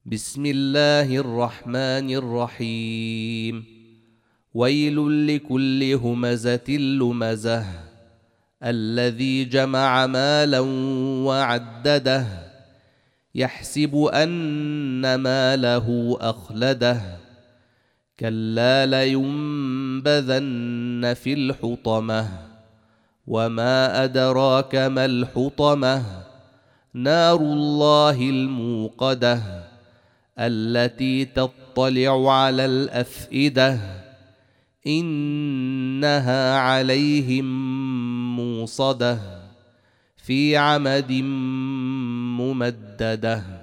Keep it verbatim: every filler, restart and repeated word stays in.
بسم الله الرحمن الرحيم. ويل لكل همزة لمزة الذي جمع مالا وعدده يحسب أن ماله أخلده كلا لينبذن في الحطمة وما أدراك ما الحطمة نار الله الموقدة التي تطلع على الأفئدة إنها عليهم موصدة في عمد ممددة.